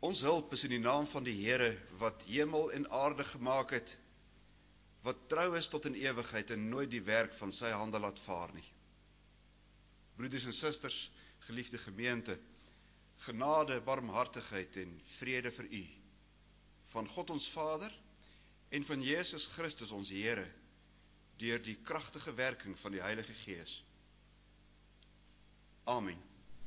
Ons hulp is in die naam van die Here, wat hemel en aarde gemaak het, wat trou is tot in ewigheid en nooit die werk van sy hande laat vaar nie. Broeders en susters, geliefde gemeente, genade, barmhartigheid en vrede vir u, van God ons Vader en van Jesus Christus ons Here, deur die kragtige werking van die Heilige Gees. Amen.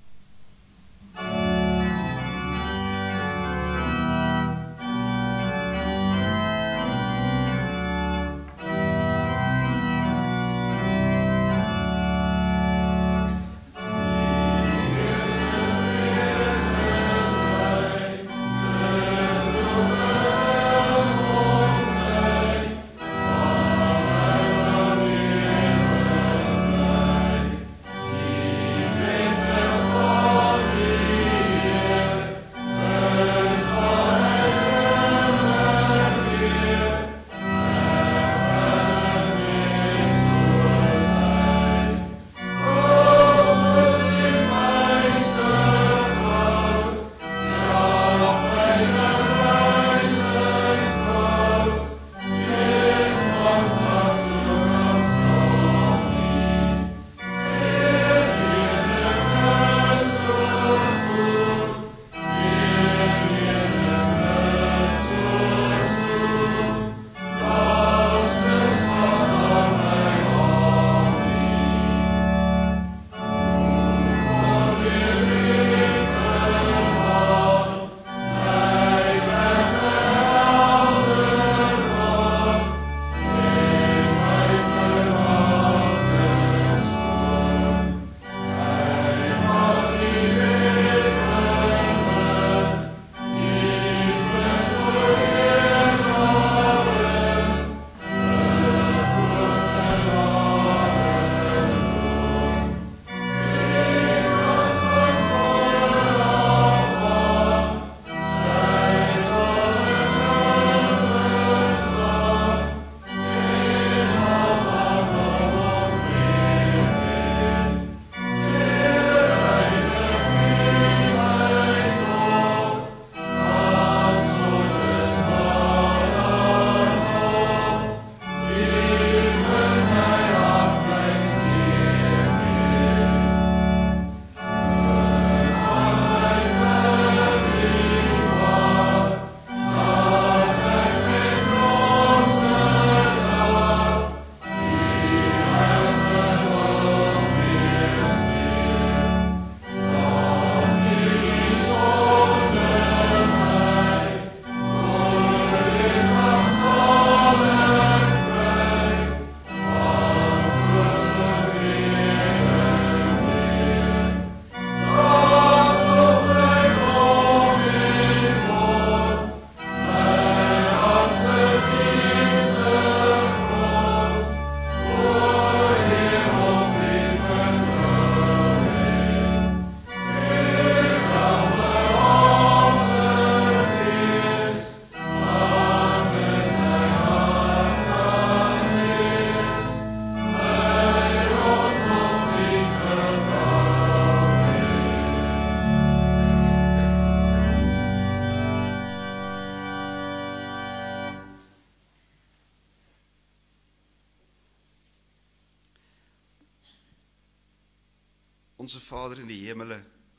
Onze Vader in die hemele,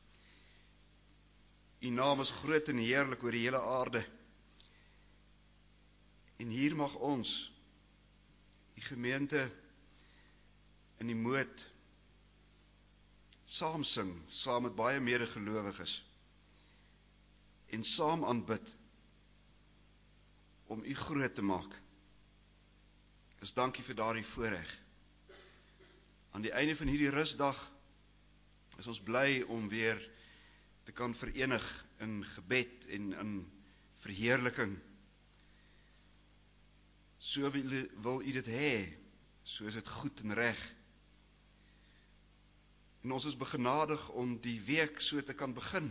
u naam is groot en heerlik oor die hele aarde. En hier mag ons, die gemeente in die Moot, saam sing, saam met baie medegelowiges, en saam aanbid, om u groot te maak. Ons dankie vir daardie voorreg. Aan die einde van hierdie rusdag, is ons bly om weer te kan verenig in gebed en in verheerliking. So wil u dit hê, so is dit goed en reg. En ons is begenadig om die week so te kan begin.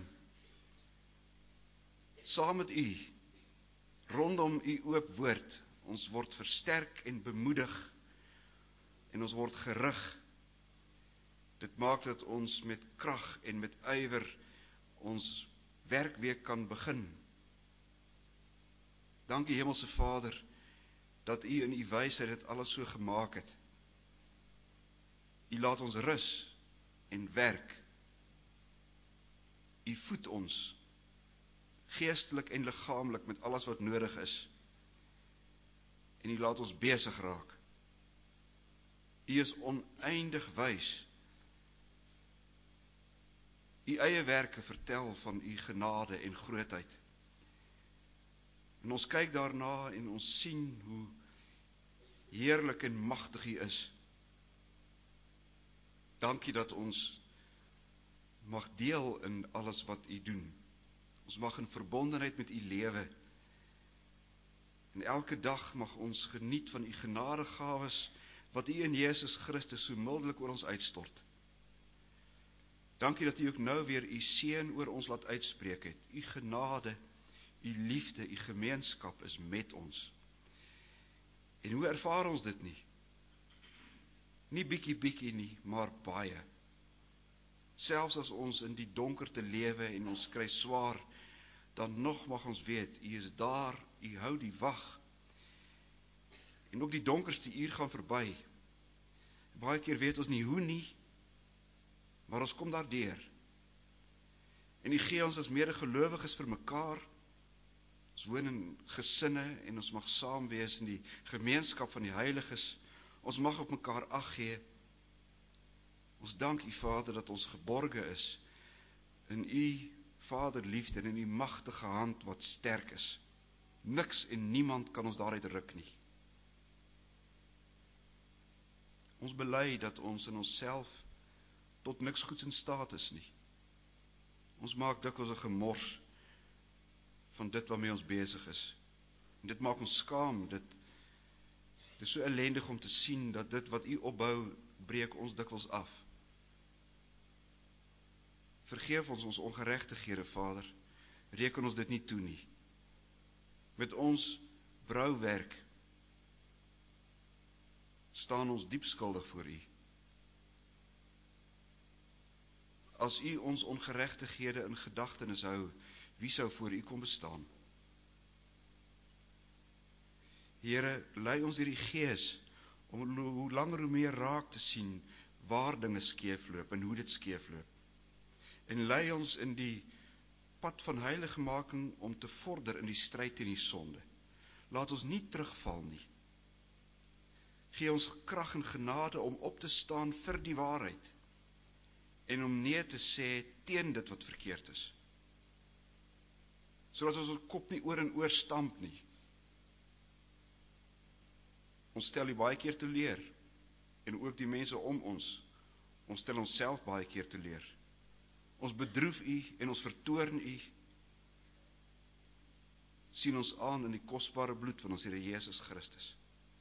Saam met u, rondom u oop woord, ons word versterk en bemoedig, en ons word gerig. Dit maak dat ons met krag en met ywer ons werkweek kan begin, Dankie Hemelse Vader, dat U in U wysheid dit alles so gemaak het. U laat ons rus en werk. U voed ons, geestelik en liggaamlik, met alles wat nodig is. En U laat ons besig raak. U is oneindig wys. U eie werke vertel van U genade en grootheid. En ons kyk daarna en ons sien hoe heerlik en magtig U is. Dankie dat ons mag deel in alles wat U doen. Ons mag in verbondenheid met U lewe. En elke dag mag ons geniet van U genadegawes wat U in Jesus Christus so mildelik oor ons uitstort. Dankie dat U ook nou weer U seën oor ons laat uitspreek het. U genade, U liefde, U gemeenskap is met ons. En hoe ervaar ons dit nie? Nie bietjie nie, maar baie. Selfs as ons in die donkerte lewe en ons kry swaar, dan nog mag ons weet, U is daar, U hou die wag. En ook die donkerste uur gaan verby. Baie keer weet ons nie hoe nie, maar ons kom daardeur. En U gee ons as medegelowiges vir mekaar. Ons woon in gesinne en ons mag saam wees in die gemeenskap van die heiliges. Ons mag op mekaar ag gee. Ons dank U Vader dat ons geborge is in U Vaderliefde en in U magtige hand wat sterk is. Niks en niemand kan ons daaruit ruk nie. Ons bely dat ons in onsself tot niks goeds in staat is nie. Ons maak dikwels 'n gemors van dit waarmee ons besig is. En dit maak ons skaam. Dit is so ellendig om te sien dat dit wat U opbou, breek ons dikwels af. Vergeef ons ongeregtighede, Vader. Reken ons dit nie toe nie. Met ons brouwerk staan ons diep skuldig voor U. As U ons ongeregtighede in gedagtenis hou, wie sou voor U kom bestaan? Here, lei ons deur die Gees om hoe langer hoe meer raak te sien waar dinge skeefloop en hoe dit skeefloop. En lei ons in die pad van heiligmaking om te vorder in die stryd teen die sonde. Laat ons nie terugval nie. Gee ons krag en genade om op te staan vir die waarheid en om nee te sê teen dit wat verkeerd is. Sodat ons kop nie oor en oor stamp nie. Ons stel U baie keer teleur en ook die mense om ons. Ons stel onsself baie keer teleur. Ons bedroef U en ons vertoorn U. Sien ons aan in die kosbare bloed van ons Here Jesus Christus.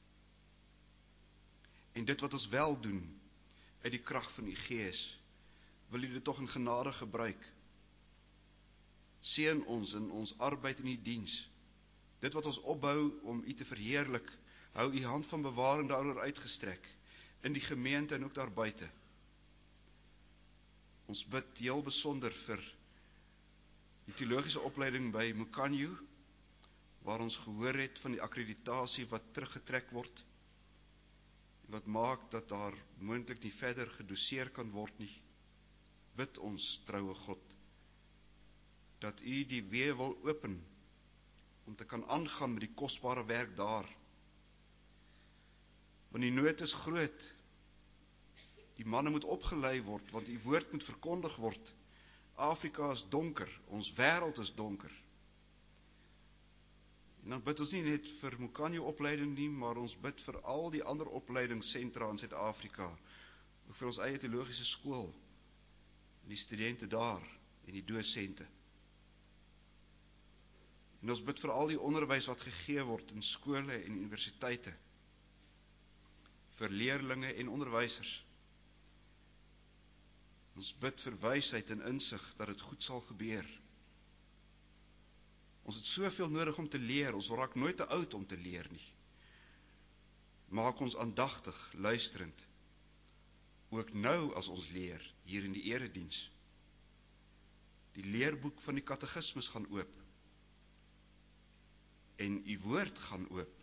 En dit wat ons wel doen uit die krag van U Gees, wil U dit tog in genade gebruik. Seën ons in ons arbeid in U diens. Dit wat ons opbou om U te verheerlik, hou U hand van bewaring daaroor uitgestrek in die gemeente en ook daar buite. Ons bid heel besonder vir die teologiese opleiding by Mukanyu, waar ons gehoor het van die akkreditasie wat teruggetrek word, wat maak dat daar moontlik nie verder gedoseer kan word nie. Bid ons, troue God, dat U die weë wil open om te kan aangaan met die kosbare werk daar. Want die nood is groot. Die manne moet opgelei word, want U woord moet verkondig word. Afrika is donker, ons wêreld is donker. En dan bid ons nie net vir Mukanyu opleiding nie, maar ons bid vir al die ander opleidingssentra in Suid-Afrika, ook vir ons eie teologiese skool, en die studente daar, en die dosente. En ons bid vir al die onderwys wat gegee word in skole en universiteite, vir leerlinge en onderwysers. Ons bid vir wysheid en insig dat dit goed sal gebeur. Ons het soveel nodig om te leer, ons raak nooit te oud om te leer nie. Maak ons aandagtig, luisterend, ook nou as ons leer, hier in die erediens. Die leerboek van die katekismes gaan oop. en u woord gaan oop.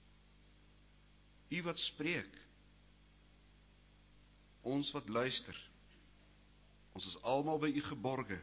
U wat spreek, ons wat luister, ons is almal by u geborge.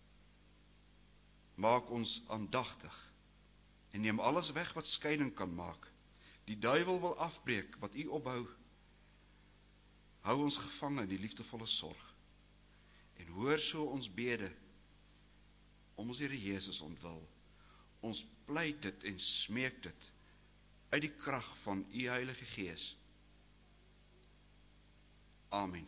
Maak ons aandagtig en neem alles weg wat skeiding kan maak. Die duiwel wil afbreek wat u opbou. Hou ons gevange in die liefdevolle sorg en hoor so ons bede om ons Here Jesus ontwil. Ons pleit dit en smeek dit uit die krag van u Heilige Gees. Amen.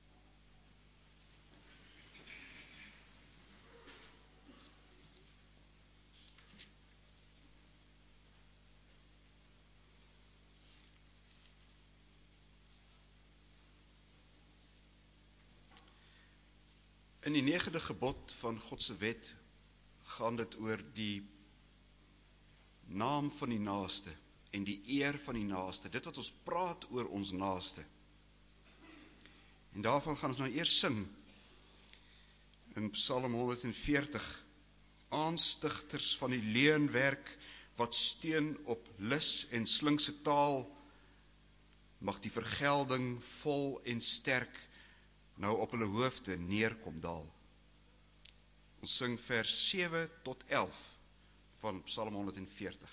In die 9de gebod van God se wet gaan dit oor die naam van die naaste en die eer van die naaste, dit wat ons praat oor ons naaste. En daarvan gaan ons nou eers sing in Psalm 140, aanstigters van die leeuenwerk wat steun op lus en slinkse taal, mag die vergelding vol en sterk nou op hulle hoofde neerkom daal. Ons sing vers 7 tot 11 van Psalm 140.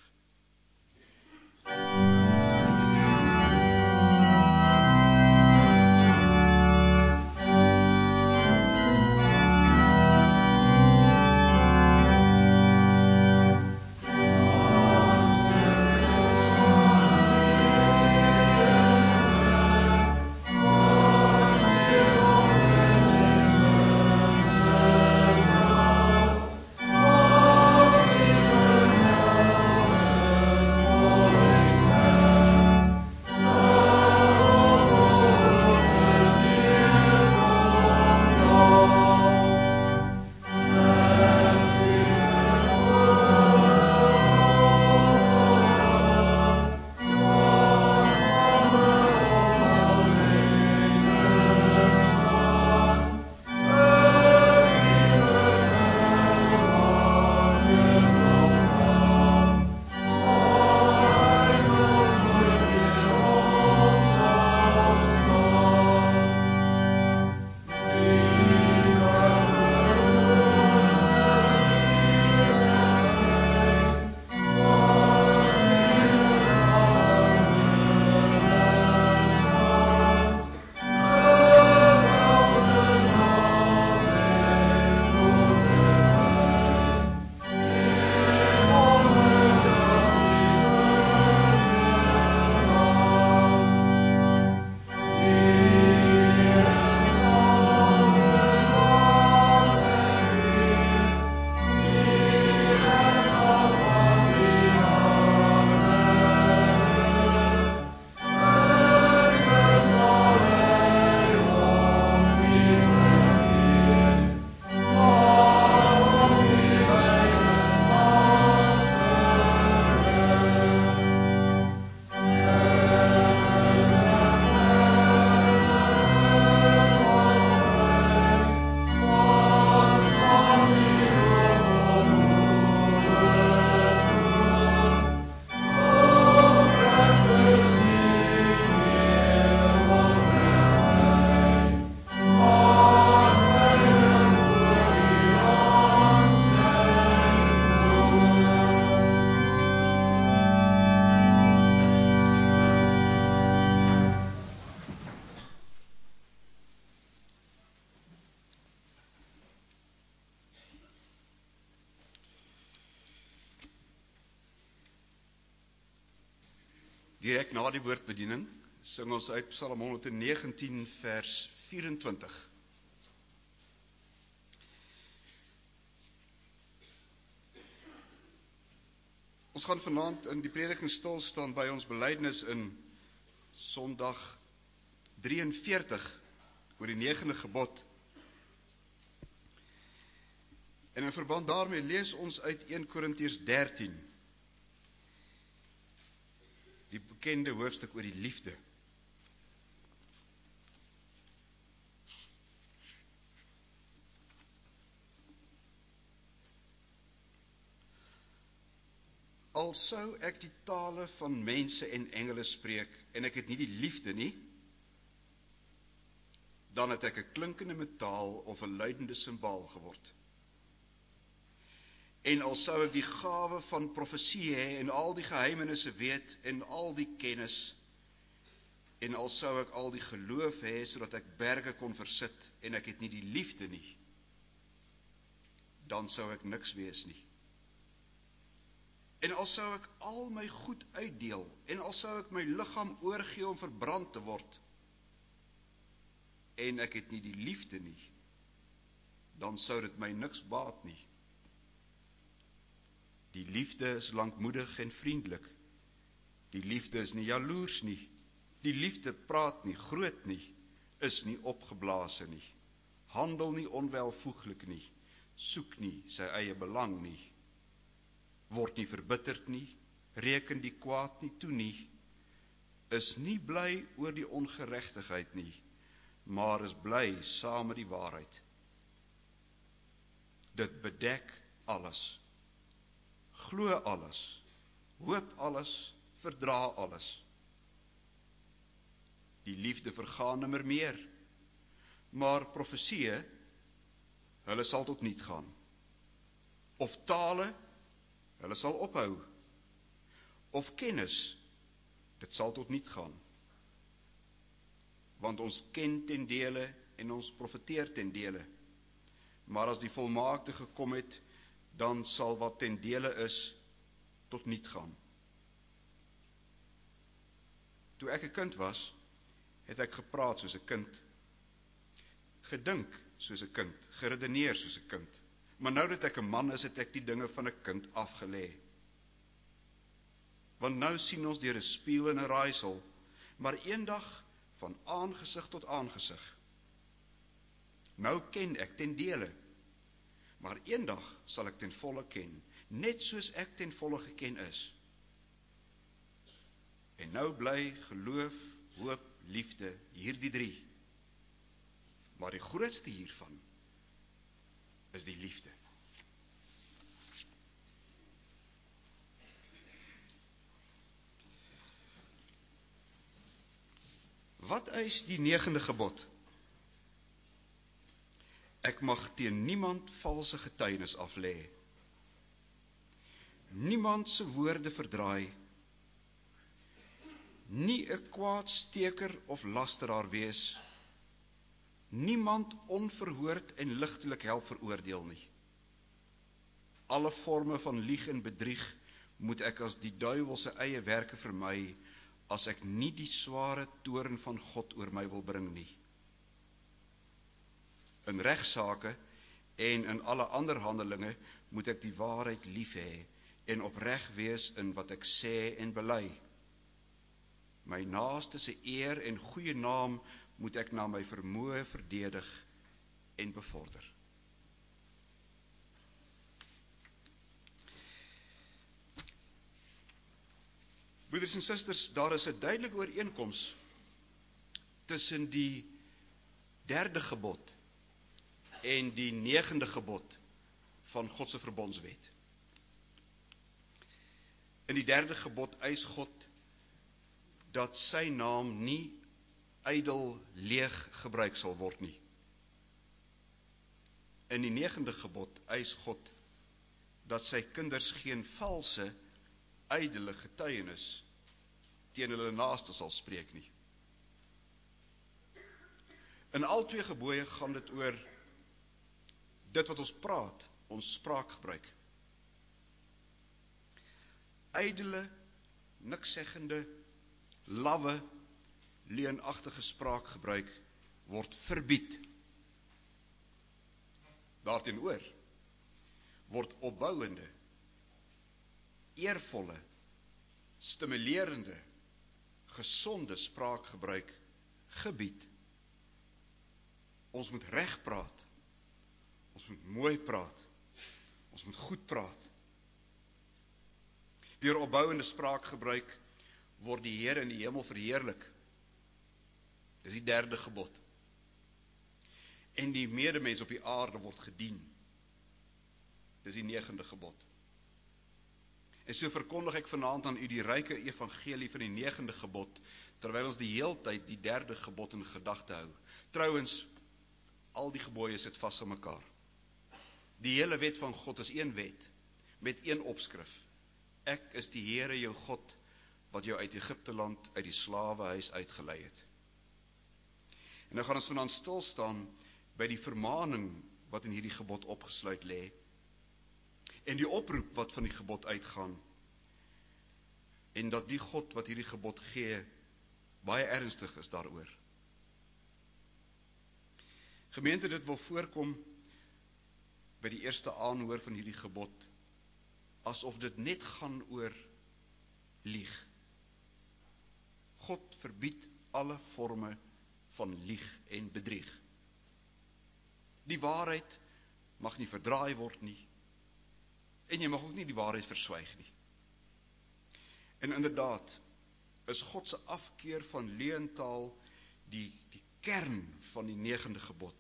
Direk na die woordbediening sing ons uit Psalm 119 vers 24. Ons gaan vanaand in die prediking stil staan by ons belydenis in Sondag 43 oor die 9de gebod. En in verband daarmee lees ons uit 1 Korintiërs 13. Die bekende hoofstuk oor die liefde. al sou ek die tale van mense en engele spreek, en ek het nie die liefde nie, dan het ek 'n klinkende metaal of 'n luidende simbaal geword. En al sou ek die gawe van profesie hê, en al die geheimenisse weet, en al die kennis, en al sou ek al die geloof hê, sodat ek berge kon versit, en ek het nie die liefde nie, dan sou ek niks wees nie. En al sou ek al my goed uitdeel, en al sou ek my liggaam oorgee om verbrand te word, en ek het nie die liefde nie, dan sou dit my niks baat nie. Die liefde is lankmoedig en vriendelik. Die liefde is nie jaloers nie. Die liefde praat nie groot nie, is nie opgeblaase nie, handel nie onwelvoeglik nie, soek nie sy eie belang nie, word nie verbitterd nie, reken die kwaad nie toe nie, is nie bly oor die ongeregtigheid nie, maar is bly saam met die waarheid. Dit bedek alles, glo alles, hoop alles, verdra alles. Die liefde vergaan nimmer meer, maar profesieë, hulle sal tot niet gaan. Of tale, hulle sal ophou. Of kennis, dit sal tot niet gaan. Want ons ken ten dele en ons profeteer ten dele. Maar as die volmaakte gekom het, dan sal wat ten dele is, tot niet gaan. Toe ek 'n kind was, het ek gepraat soos 'n kind, gedink soos 'n kind, geredeneer soos 'n kind. Maar nou dat ek 'n man is, het ek die dinge van 'n kind afgelê. Want nou sien ons deur 'n spieël en 'n raaisel, maar eendag van aangesig tot aangesig. Nou ken ek ten dele, maar eendag sal ek ten volle ken, net soos ek ten volle geken is. En nou bly geloof, hoop, liefde, hierdie 3. Maar die grootste hiervan is die liefde. Wat eis die 9de gebod? Ek mag teen niemand valse getuienis aflê. Niemand se woorde verdraai. Nie 'n kwaadsteker of lasteraar wees. Niemand onverhoord en ligtelik help veroordeel nie. Alle forme van lieg en bedrieg moet ek as die duiwel se eie werke vermy, as ek nie die sware toorn van God oor my wil bring nie. In regsaake en in alle ander handelinge moet ek die waarheid lief hê en opreg wees in wat ek sê en bely. My naaste se eer en goeie naam moet ek na my vermoë verdedig en bevorder. Broeders en susters, daar is 'n duidelike ooreenkoms tussen die 3de gebod en die 9de gebod van God se verbondswet. In die 3de gebod eis God dat sy naam nie ydel leeg gebruik sal word nie. In die 9de gebod eis God dat sy kinders geen valse, ydelle getuienis teen hulle naaste sal spreek nie. In al 2 gebooie gaan dit oor dit wat ons praat, ons spraakgebruik. Ydelle, nikszeggende, lawwe, leuenagtige spraakgebruik word verbied. Daarteenoor word opbouende, eervolle, stimulerende, gesonde spraakgebruik gebied. Ons moet reg praat. Ons moet mooi praat. Ons moet goed praat. Deur opbouende spraakgebruik word die Here in die hemel verheerlik. Dis die 3de gebod. En die medemens op die aarde word gedien. Dis die 9de gebod. En so verkondig ek vanaand aan u die ryke evangelie van die 9de gebod, terwyl ons die heeltyd die 3de gebod in gedagte hou. Trouwens, al die gebooie sit vas aan mekaar. Die hele wet van God is een wet, met een opskrif. Ek is die Here jou God, wat jou uit Egipte land, uit die slawehuis uitgelei het. En nou gaan ons vanaand stil staan by die vermaning wat in hierdie gebod opgesluit lê, en die oproep wat van die gebod uitgaan, en dat die God wat hierdie gebod gee, baie ernstig is daaroor. Gemeente, dit wil voorkom by die eerste aanhoor van hierdie gebod, asof dit net gaan oor lieg. God verbied alle forme van lieg en bedrieg. Die waarheid mag nie verdraai word nie, en jy mag ook nie die waarheid verswyg nie. En inderdaad, is God se afkeer van leentaal die kern van die 9de gebod.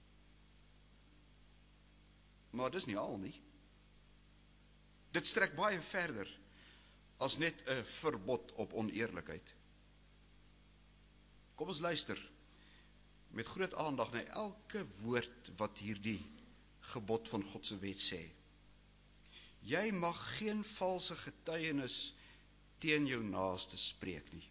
Maar dis nie al nie. Dit strek baie verder as net 'n verbod op oneerlikheid. Kom ons luister met groot aandag na elke woord wat hierdie gebod van God se wet sê. Jy mag geen valse getuienis teen jou naaste spreek nie.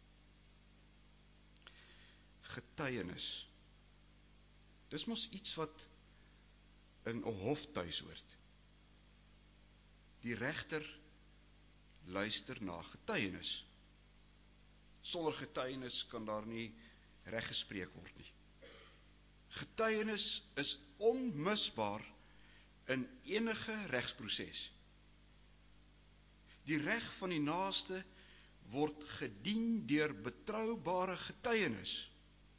Getuienis. Dis mos iets wat in 'n hof tuis hoort. Die regter luister na getuienis. Sonder getuienis kan daar nie reg gespreek word nie. Getuienis is onmisbaar in enige regsproses. Die reg van die naaste word gedien deur betroubare getuienis.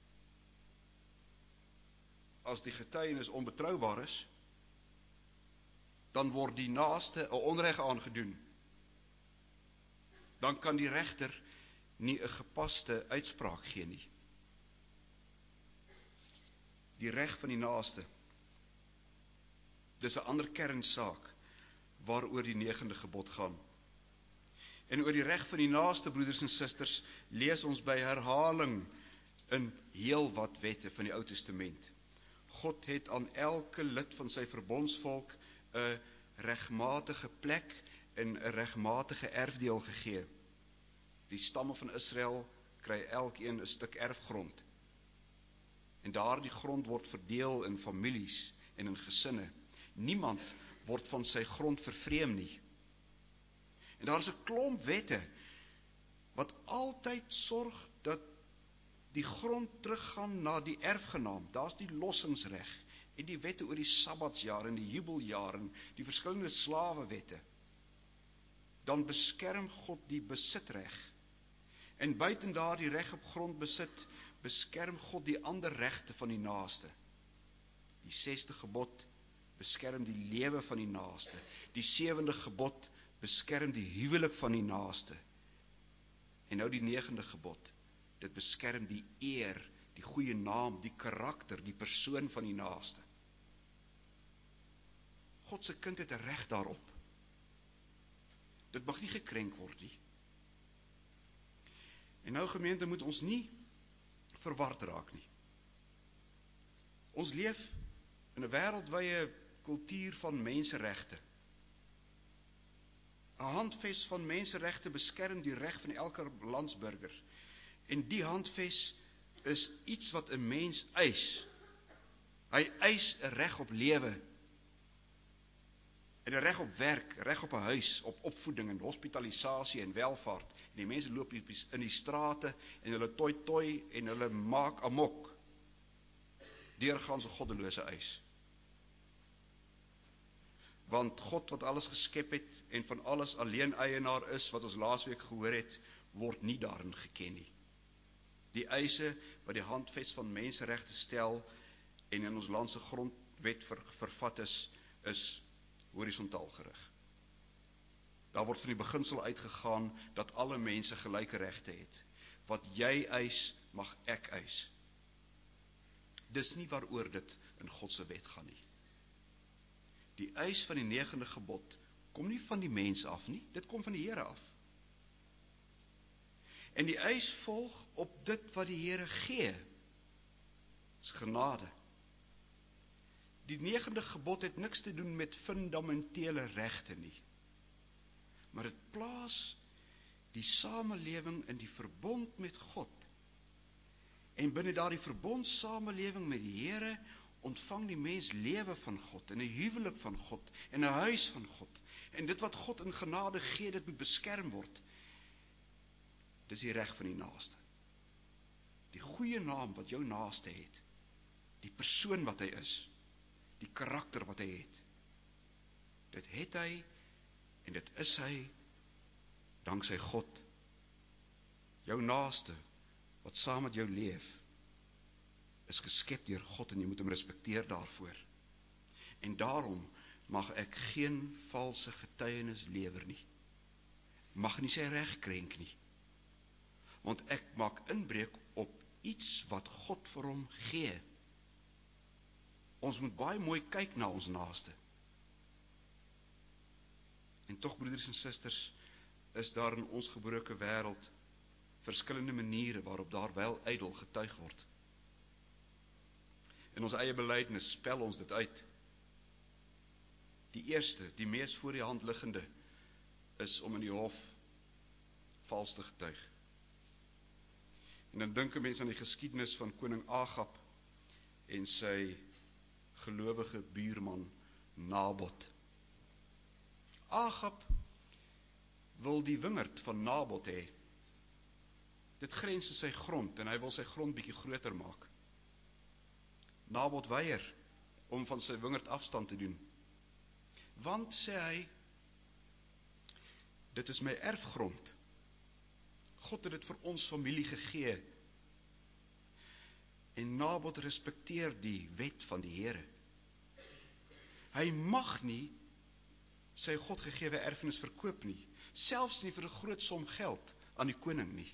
As die getuienis onbetroubaar is, dan word die naaste 'n onreg aangedoen. Dan kan die regter nie 'n gepaste uitspraak gee nie. Die reg van die naaste. Dis 'n ander kernsaak waaroor die 9de gebod gaan. En oor die reg van die naaste, broeders en susters, lees ons by herhaling in heel wat wette van die Ou Testament. God het aan elke lid van sy verbondsvolk 'n regmatige plek en 'n regmatige erfdeel gegee. Die stamme van Israel kry elkeen 'n stuk erfgrond. En daardie grond word verdeel in families en in gesinne. Niemand word van sy grond vervreem nie. En daar is 'n klomp wette wat altyd sorg dat die grond teruggaan na die erfgenaam. Daar's die lossingsreg en die wette oor die Sabbatsjaar en die jubeljaar en die verskillende slawewette. Dan beskerm God die besitreg. En buiten daardie reg op grondbesit, beskerm God die ander regte van die naaste. Die 6de gebod beskerm die lewe van die naaste. Die 7de gebod beskerm die huwelik van die naaste. En nou die 9de gebod. Dit beskerm die eer, die goeie naam, die karakter, die persoon van die naaste. God se kind het 'n reg daarop. Dit mag nie gekrenk word nie. En nou gemeente, moet ons nie verward raak nie. Ons leef in 'n wêreldwye kultuur van menseregte. 'n Handves van menseregte beskerm die reg van elke landsburger. En die handves is iets wat 'n mens eis. Hy eis 'n reg op lewe. En 'n reg op werk, reg op 'n huis, op opvoeding en hospitalisasie en welvaart. En die mense loop in die strate en hulle toi en hulle maak amok. Deurgaans 'n goddelose eis. Want God wat alles geskep het en van alles alleen eienaar is, wat ons laasweek gehoor het, word nie daarin geken nie. Die eise wat die handves van menseregte stel en in ons land se grondwet vervat is horisontaal gerig. Daar word van die beginsel uitgegaan dat alle mense gelyke regte het. Wat jy eis, mag ek eis. Dis nie waaroor dit in God se wet gaan nie. Die eis van die 9de gebod kom nie van die mens af nie, dit kom van die Here af. En die eis volg op dit wat die Here gee, is genade. Die 9de gebod het niks te doen met fundamentele regte nie, maar dit plaas die samelewing in die verbond met God. En binne daardie verbond samelewing met die Here ontvang die mens lewe van God, en 'n huwelik van God, en 'n huis van God. En dit wat God in genade gee, dit moet beskerm word. Dis die reg van die naaste. Die goeie naam wat jou naaste het, die persoon wat hy is, die karakter wat hy het. Dit het hy, en dit is hy, danksy God. Jou naaste, wat saam met jou leef, is geskep deur God, en jy moet hom respekteer daarvoor. En daarom mag ek geen valse getuienis lewer nie. Mag nie sy reg krenk nie. Want ek maak inbreuk op iets wat God vir hom gee. Ons moet baie mooi kyk na ons naaste. En tog, broeders en susters, is daar in ons gebroke wêreld verskillende maniere waarop daar wel ydel getuig word. In ons eie belydenis spel ons dit uit. Die eerste, die mees voor die hand liggende, is om in die hof vals te getuig. En dan dink 'n mens aan die geskiedenis van koning Agab en sy gelowige buurman Nabot. Agab wil die wingerd van Nabot hê. Dit grens in sy grond, en hy wil sy grond bietjie groter maak. Nabot weier om van sy wingerd afstand te doen. Want, sê hy, dit is my erfgrond. God het dit vir ons familie gegee. En Nabot respekteer die wet van die Here. Hy mag nie sy God gegewe erfenis verkoop nie, selfs nie vir 'n groot som geld aan die koning nie.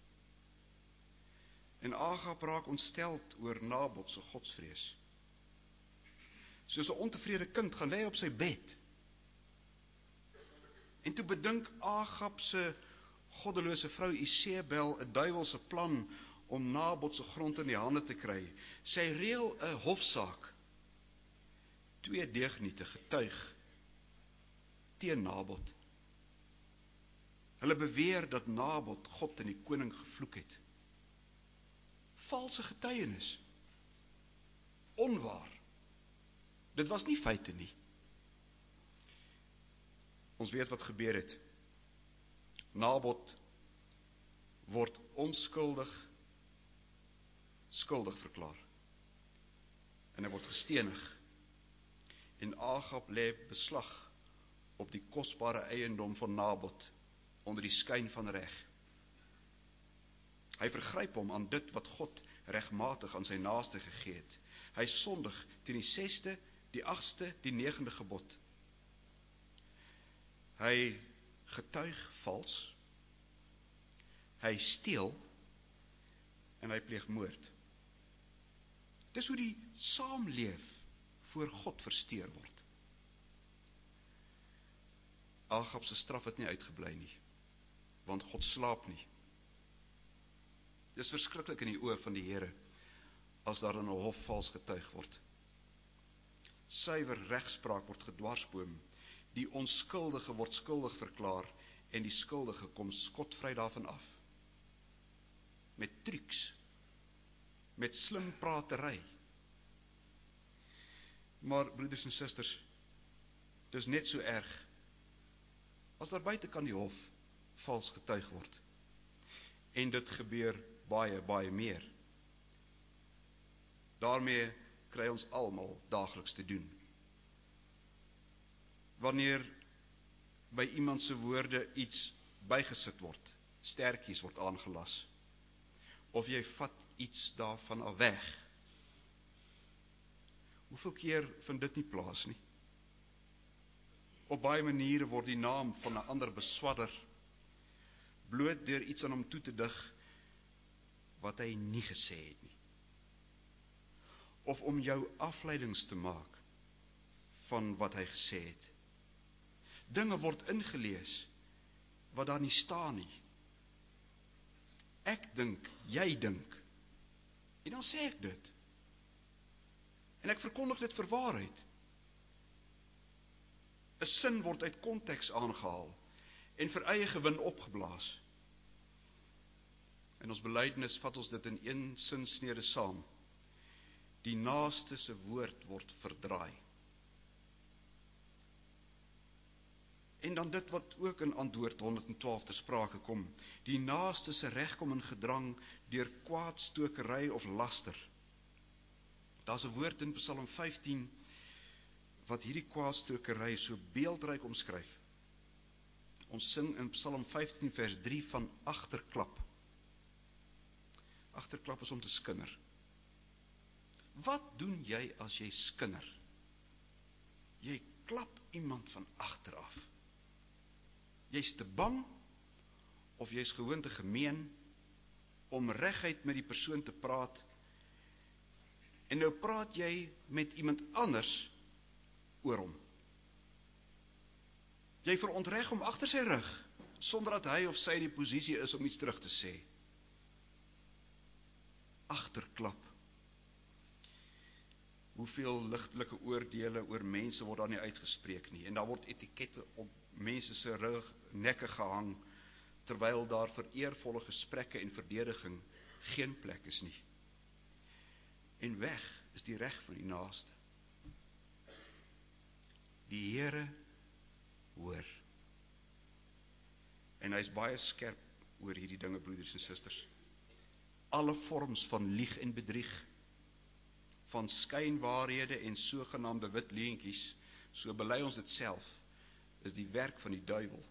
En Agab raak ontsteld oor Nabot se godsvrees. Soos 'n ontevrede kind gaan lê op sy bed. En toe bedink Agab se goddelose vrou Isebel 'n duiwelse plan om Nabot se grond in die hande te kry. Sy reël 'n hofsaak. 2 deugniete getuig teen Nabot. Hulle beweer dat Nabot God en die koning gevloek het. Valse getuienis. Onwaar. Dit was nie feite nie. Ons weet wat gebeur het. Nabot word skuldig verklaar. En hy word gestenig. En Agab lê beslag op die kosbare eiendom van Nabot onder die skyn van reg. Hy vergryp hom aan dit wat God regmatig aan sy naaste gegee het. Hy sondig teen die 6de, die 8ste, die 9de gebod. Hy getuig vals, hy steel en hy pleeg moord. Dis hoe die saamleef voor God versteur word. Agab se straf het nie uitgebly nie, want God slaap nie. Dis verskriklik in die oë van die Here as daar in 'n hof vals getuig word. Suiwer regspraak word gedwarsboom, die onskuldige word skuldig verklaar en die skuldige kom skotvry daarvan af. Met trucs, met slim pratery. Maar broeders en susters, dis net so erg as daar buite kan die hof vals getuig word. En dit gebeur baie meer. Daarmee kry ons almal daagliks te doen. Wanneer by iemand se woorde iets bygesit word, stertjies word aangelas, of jy vat iets daarvan af weg. Hoeveel keer vind dit nie plaas nie? Op baie maniere word die naam van 'n ander beswadder, bloot deur iets aan hom toe te dig wat hy nie gesê het nie. Of om jou afleidings te maak van wat hy gesê het. Dinge word ingelees wat daar nie staan nie. Ek dink, jy dink. En dan sê ek dit. En ek verkondig dit vir waarheid. 'n Sin word uit konteks aangehaal en vir eie gewin opgeblaas. In ons belydenis vat ons dit in een sinsnede saam. Die naaste se woord word verdraai. En dan dit wat ook in antwoord 112 ter sprake kom. Die naaste se reg kom in gedrang deur kwaadstokery of laster. Daar's 'n woord in Psalm 15 wat hierdie kwaadstokery so beeldryk omskryf. Ons sing in Psalm 15 vers 3 van agterklap. Agterklap is om te skinder. Wat doen jy as jy skinder? Jy klap iemand van agter af. Jy's te bang of jy's gewoon te gemeen om reguit met die persoon te praat. En nou praat jy met iemand anders oor hom. Jy verontreg hom agter sy rug sonder dat hy of sy in die posisie is om iets terug te sê. Agterklap. Hoeveel ligtelike oordeele oor mense word daar nie uitgespreek nie. En daar word etikette op mense se rug, nekke gehang, terwyl daar vir eervolle gesprekke en verdediging geen plek is nie. En weg is die reg van die naaste. Die Here hoor. En hy is baie skerp oor hierdie dinge, broeders en susters. Alle vorms van lieg en bedrieg, van skynwaarhede en sogenaamde wit leentjies, so bely ons dit self, is die werk van die duiwel.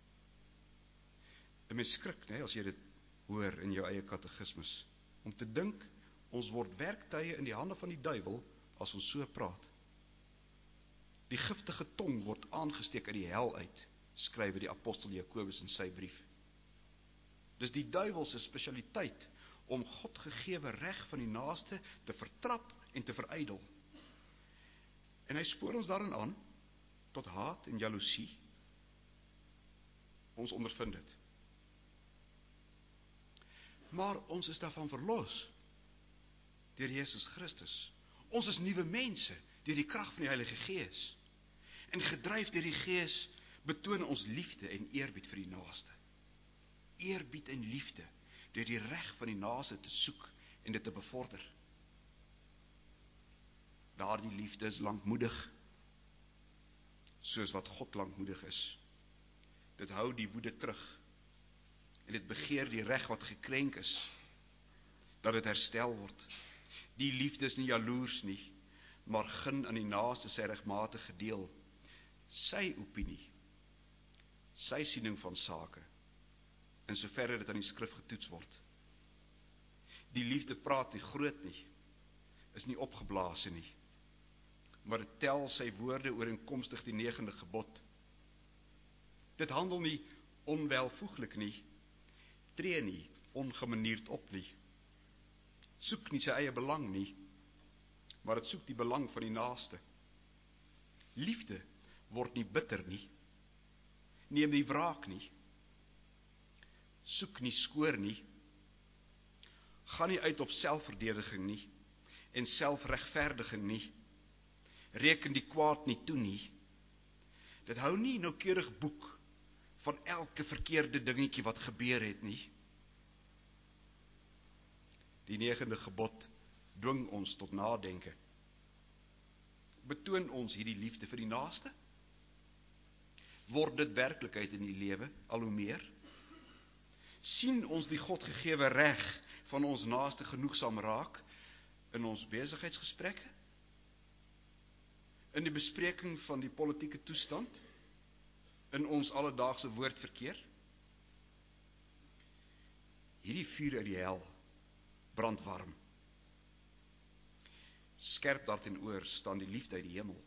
En mens skrik, né, as jy dit hoor in jou eie katekismus, om te dink, ons word werktuie in die hande van die duiwel, as ons so praat. Die giftige tong word aangesteek uit die hel uit, skryf die apostel Jakobus in sy brief. Dis die duiwel se spesialiteit, om God gegewe reg van die naaste te vertrap en te verydel. En hy spoor ons daarin aan, tot haat en jaloesie. Ons ondervind dit. Maar ons is daarvan verlos, deur Jesus Christus. Ons is nuwe mense, deur die krag van die Heilige Gees. En gedryf deur die Gees, betoon ons liefde en eerbied vir die naaste. Eerbied en liefde, deur die reg van die naaste te soek en dit te bevorder. Daardie liefde is lankmoedig, soos wat God lankmoedig is. Dit hou die woede terug, en dit begeer die reg wat gekrenk is, dat dit herstel word. Die liefde is nie jaloers nie, maar gun aan die naaste sy regmatige deel, sy opinie, sy siening van sake, in soverre dit aan die skrif getoets word. Die liefde praat nie groot nie, is nie opgeblaas nie, maar dit tel sy woorde ooreenkomstig die 9de gebod. Dit handel nie onwelvoeglik nie, tree nie ongemanierd op nie, soek nie sy eie belang nie, maar dit soek die belang van die naaste. Liefde word nie bitter nie, neem nie wraak nie, soek nie skoor nie, gaan nie uit op selfverdediging nie, en selfregverdiging nie, reken die kwaad nie toe nie. Dit hou nie noukeurig boek van elke verkeerde dingetjie wat gebeur het nie. Die 9de gebod dwing ons tot nadenke. Betoon ons hierdie liefde vir die naaste? Word dit werklikheid in die lewe al hoe meer? Sien ons die God gegewe reg van ons naaste genoegsaam raak in ons besigheidsgesprekke? In die bespreking van die politieke toestand? In ons alledaagse woordverkeer? Hierdie vuur uit die hel brand warm. Skerp daarteenoor staan die liefde uit die hemel.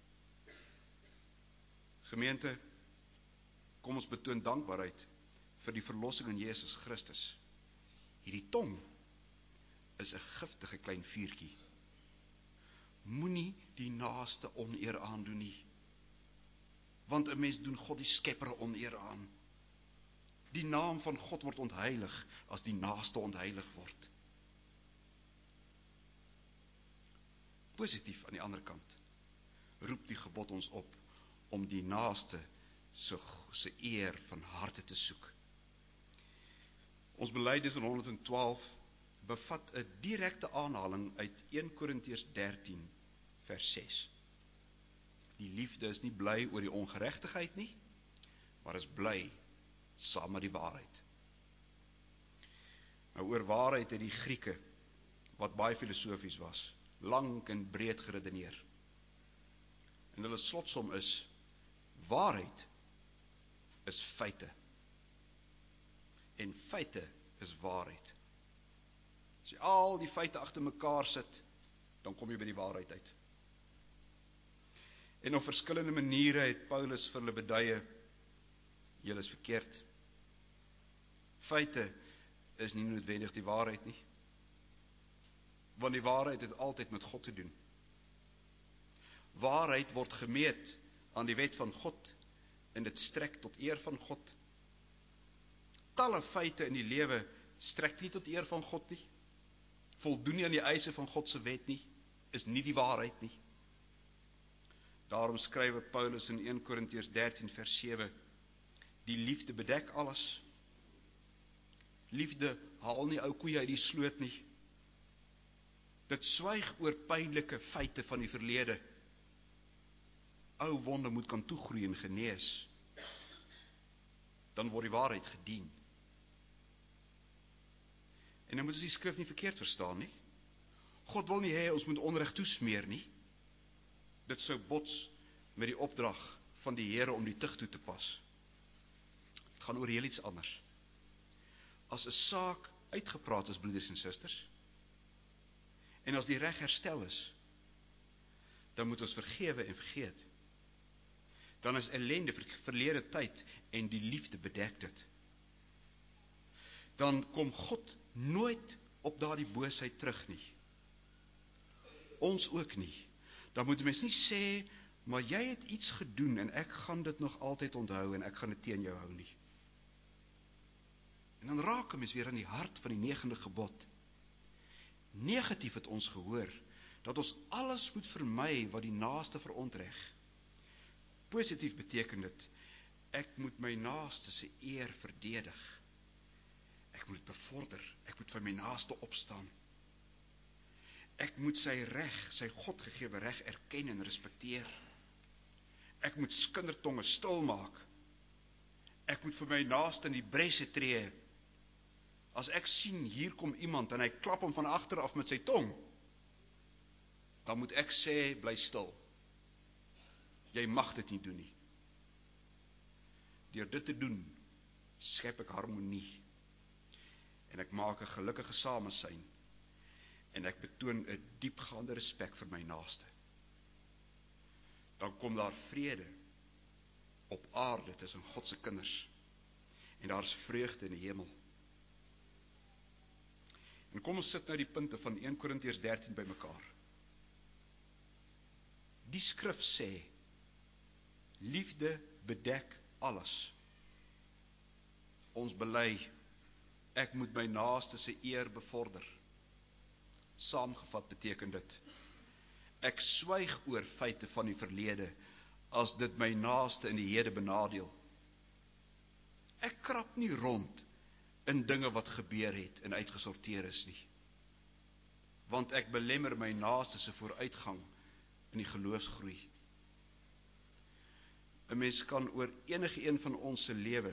Gemeente, kom ons betoon dankbaarheid vir die verlossing in Jesus Christus. Hierdie tong is 'n giftige klein vuurtjie. Moenie die naaste oneer aandoen nie. Want 'n mens doen God die Skepper oneer aan. Die naam van God word ontheilig as die naaste ontheilig word. Positief aan die ander kant roep die gebod ons op om die naaste se eer van harte te soek. Ons belydenis in 112 bevat 'n direkte aanhaling uit 1 Korintiërs 13 vers 6. Die liefde is nie bly oor die ongeregtigheid nie, maar is bly saam met die waarheid. Nou oor waarheid het die Grieke, wat baie filosofies was, lank en breed geredeneer. En hulle slotsom is, waarheid is feite. En feite is waarheid. As jy al die feite agter mekaar sit, dan kom jy by die waarheid uit. En op verskillende maniere het Paulus vir hulle beduie, julle is verkeerd. Feite is nie noodwendig die waarheid nie. Want die waarheid het altyd met God te doen. Waarheid word gemeet aan die wet van God en dit strek tot eer van God. Talle feite in die lewe strek nie tot eer van God nie. Voldoen nie aan die eise van God se wet nie, is nie die waarheid nie. Daarom skryf Paulus in 1 Korintiërs 13 vers 7, die liefde bedek alles. Liefde haal nie ou koeie uit die sloot nie. Dit swyg oor pynlike feite van die verlede. Ou wonde moet kan toegroei en genees. Dan word die waarheid gedien. En dan moet ons die skrif nie verkeerd verstaan nie. God wil nie hê ons moet onreg toesmeer nie. Dit sou bots met die opdrag van die Here om die tug toe te pas. Dit gaan oor heel iets anders. As 'n saak uitgepraat is, broeders en susters, en as die reg herstel is, dan moet ons vergewe en vergeet. Dan is ellende verlede tyd en die liefde bedek dit. Dan kom God nooit op daardie boosheid terug nie. Ons ook nie. Dan moet mens nie sê, maar jy het iets gedoen en ek gaan dit nog altyd onthou en ek gaan dit teen jou hou nie. En dan raak mens weer aan die hart van die 9de gebod. Negatief het ons gehoor dat ons alles moet vermy wat die naaste verontreg. Positief beteken dit, ek moet my naaste se eer verdedig. Ek moet bevorder, ek moet vir my naaste opstaan. Ek moet sy reg, sy God gegewe reg erken en respekteer. Ek moet skindertonge stil maak. Ek moet vir my naaste in die bresse tree. As ek sien, hier kom iemand en hy klap hom van agter af met sy tong, dan moet ek sê, bly stil. Jy mag dit nie doen nie. Deur dit te doen, skep ek harmonie. En ek maak 'n gelukkige samesyn. En ek betoon 'n diepgaande respek vir my naaste. Dan kom daar vrede op aarde tussen God se kinders. En daar's vreugde in die hemel. En kom ons sit nou die punte van 1 Korintiërs 13 bymekaar. Die skrif sê, liefde bedek alles. Ons bely, ek moet my naaste se eer bevorder. Saamgevat beteken dit, ek swyg oor feite van die verlede, as dit my naaste in die hede benadeel. Ek krap nie rond in dinge wat gebeur het en uitgesorteer is nie. Want ek belemmer my naaste se vooruitgang in die geloofsgroei. 'n Mens kan oor enige een van ons se lewe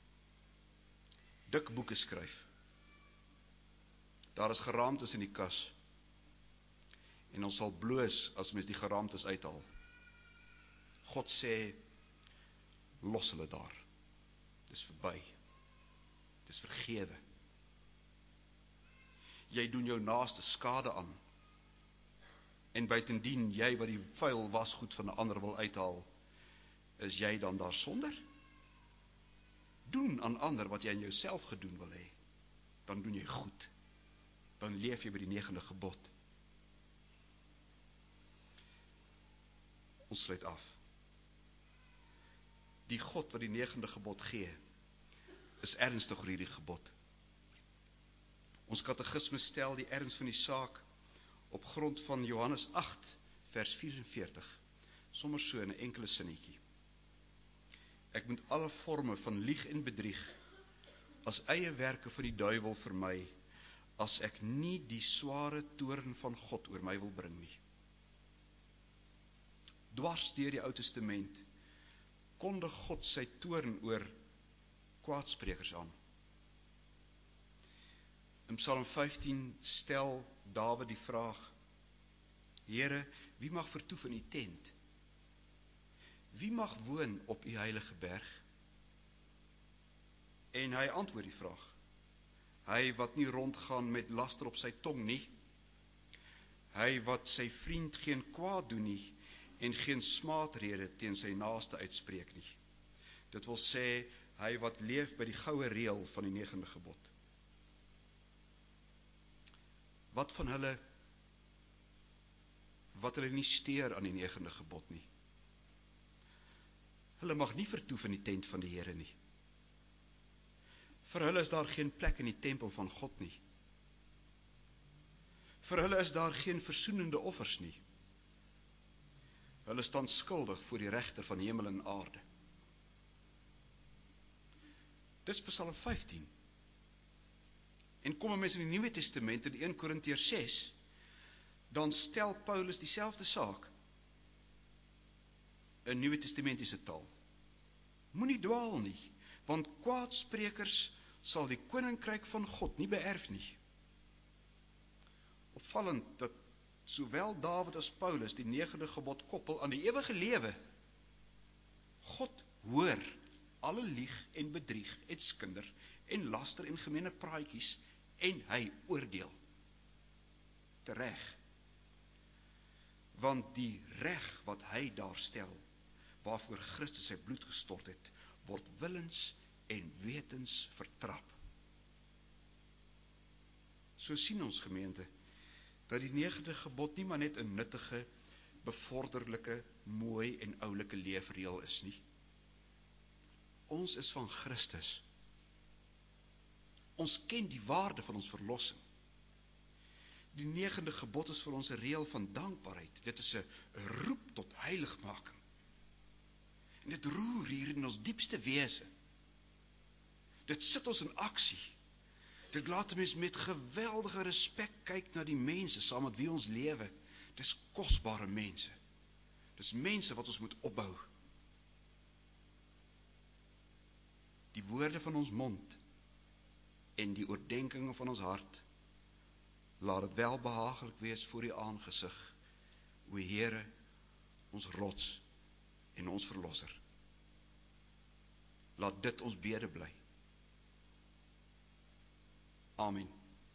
dik boeke skryf. Daar is geraamtes in die kas. En ons sal bloos as mens die geraamtes uithaal. God sê, los hulle daar. Dis verby. Dis vergewe. Jy doen jou naaste skade aan. En buitendien, jy wat die vuil wasgoed van 'n ander wil uithaal, is jy dan daar sonder? Doen aan ander wat jy aan jouself gedoen wil hê. Dan doen jy goed. Dan leef jy by die 9de gebod. Ons sluit af. die God wat die 9de gebod gee, is ernstig oor hierdie gebod. Ons katekisme stel die erns van die saak op grond van Johannes 8, vers 44, sommer so in 'n enkele sinnetjie. Ek moet alle forme van lieg en bedrieg as eie werke van die duiwel vermy, as ek nie die sware toorn van God oor my wil bring nie. Dwars deur die Ou Testament kondig God sy toorn oor kwaadsprekers aan. In Psalm 15 stel Dawid die vraag: Here, wie mag vertoef in u tent? Wie mag woon op u heilige berg? En hy antwoord die vraag: hy wat nie rondgaan met laster op sy tong nie, hy wat sy vriend geen kwaad doen nie, en geen smaatrede teen sy naaste uitspreek nie. Dit wil sê, hy wat leef by die goue reël van die 9de gebod. Wat van hulle wat hulle nie steur aan die 9de gebod nie? Hulle mag nie vertoef in die tent van die Here nie. Vir hulle is daar geen plek in die tempel van God nie. Vir hulle is daar geen versoenende offers nie. Hulle staan skuldig voor die regter van hemel en aarde. Dis Psalm 15. En kom 'n mens in die Nuwe Testament in 1 Korintiërs 6, dan stel Paulus dieselfde saak in Nuwe Testamentiese taal. Moenie dwaal nie, want kwaadsprekers sal die koninkryk van God nie beerf nie. Opvallend dat sowel Dawid as Paulus die 9de gebod koppel aan die ewige lewe. God hoor alle lieg en bedrieg en skinder en laster en gemene praatjies en hy oordeel. Tereg. Want die reg wat hy daar stel, waarvoor Christus sy bloed gestort het, word willens en wetens vertrap. So sien ons gemeente, dat die 9de gebod nie maar net 'n nuttige, bevorderlike, mooi en oulike leefreël is nie. Ons is van Christus. Ons ken die waarde van ons verlossing. Die 9de gebod is vir ons 'n reël van dankbaarheid. Dit is 'n roep tot heiligmaking. En dit roer hier in ons diepste wese. Dit sit ons in aksie. Dit laat 'n mens met geweldige respek kyk na die mense saam met wie ons lewe. Dis kosbare mense. Dis mense wat ons moet opbou. Die woorde van ons mond en die oordeenkinge van ons hart, laat dit welbehaaglik wees voor U aangesig, o Here, ons rots en ons verlosser. Laat dit ons bede bly. Amen.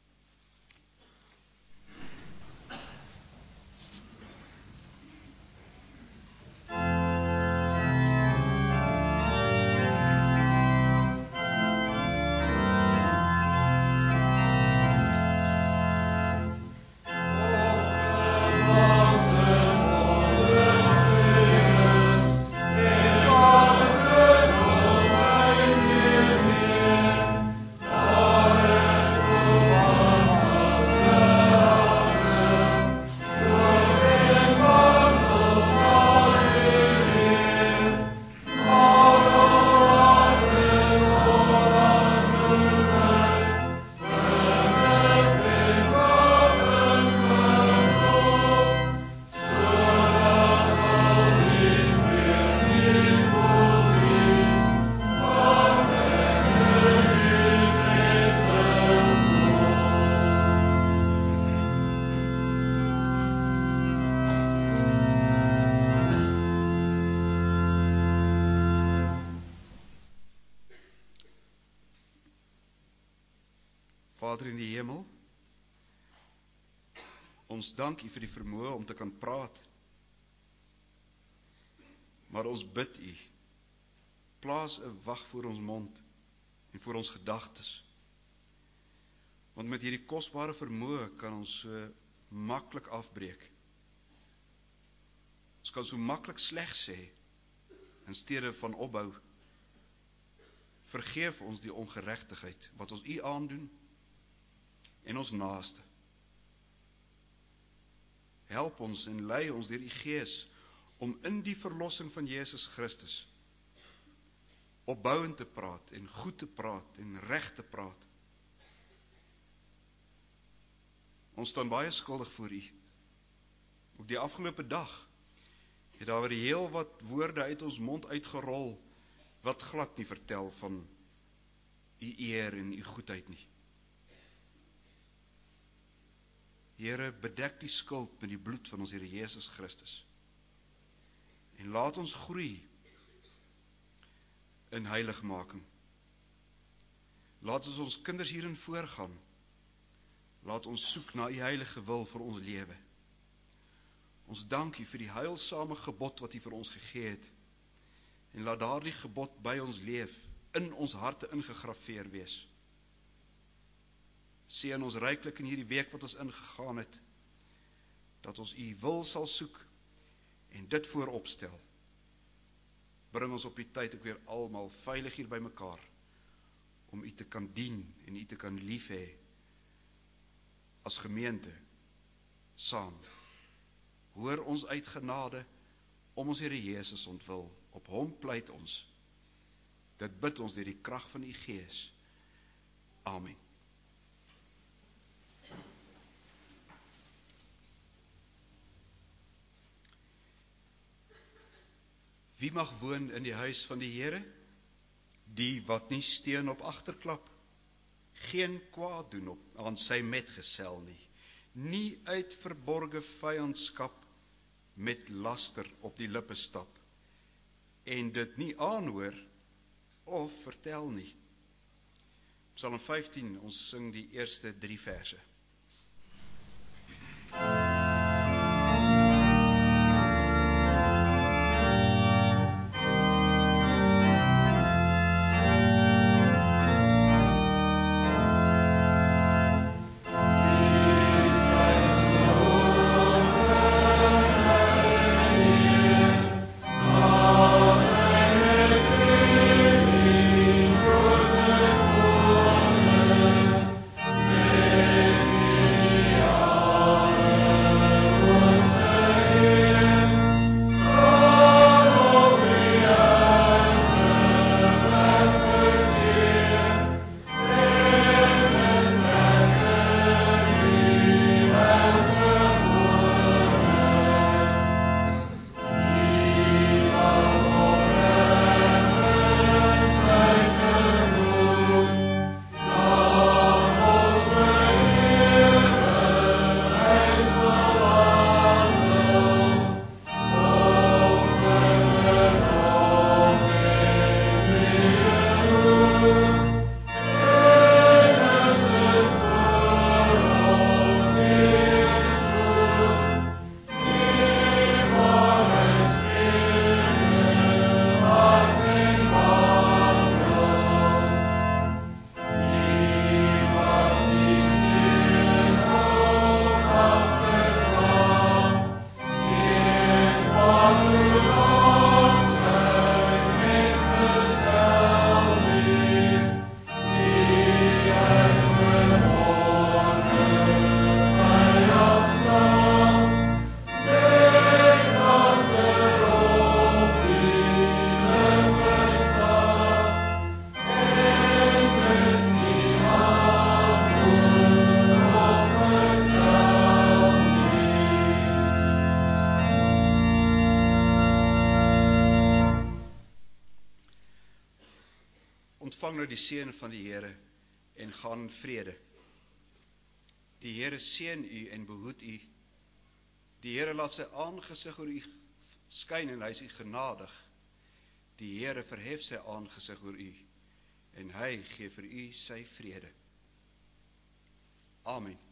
Vader in die hemel, ons dank U vir die vermoë om te kan praat. Maar ons bid U, plaas 'n wag voor ons mond en voor ons gedagtes. Want met hierdie kosbare vermoë kan ons so maklik afbreek. Ons kan so maklik sleg sê in steede van opbou. Vergeef ons die ongeregtigheid wat ons U aandoen en ons naaste. Help ons en lei ons deur U Gees om in die verlossing van Jesus Christus opbouend te praat en goed te praat en reg te praat. Ons staan baie skuldig voor U. Op die afgelope dag het daar weer heel wat woorde uit ons mond uitgerol wat glad nie vertel van U eer en U goedheid nie. Here, bedek die skuld met die bloed van ons Here Jesus Christus. En laat ons groei in heiligmaking. Laat ons kinders hierin voorgaan. Laat ons soek na U heilige wil vir ons lewe. Ons dank U vir die heilsame gebod wat U vir ons gegee het. En laat daardie gebod by ons leef, in ons harte ingegraveer wees. Seën ons ryklik in hierdie week wat ons ingegaan het, dat ons U wil sal soek en dit voorop stel. Bring ons op die tyd ook weer almal veilig hier by mekaar, om U te kan dien en U te kan lief hê, as gemeente, saam. Hoor ons uit genade, om ons Here Jesus ontwil, op Hom pleit ons. Dit bid ons deur die krag van U Gees. Amen. Wie mag woon in die huis van die Here? Die wat nie steen op agterklap, geen kwaad doen aan sy metgesel nie, nie uit verborge vyandskap met laster op die lippe stap, en dit nie aanhoor of vertel nie. Psalm 15, ons sing die eerste 3 verse. Ontvang nou die seën van die Here en gaan in vrede. Die Here seën u en behoed u. Die Here laat sy aangesig oor u skyn en hy is u genadig. Die Here verhef sy aangesig oor u en hy gee vir u sy vrede. Amen.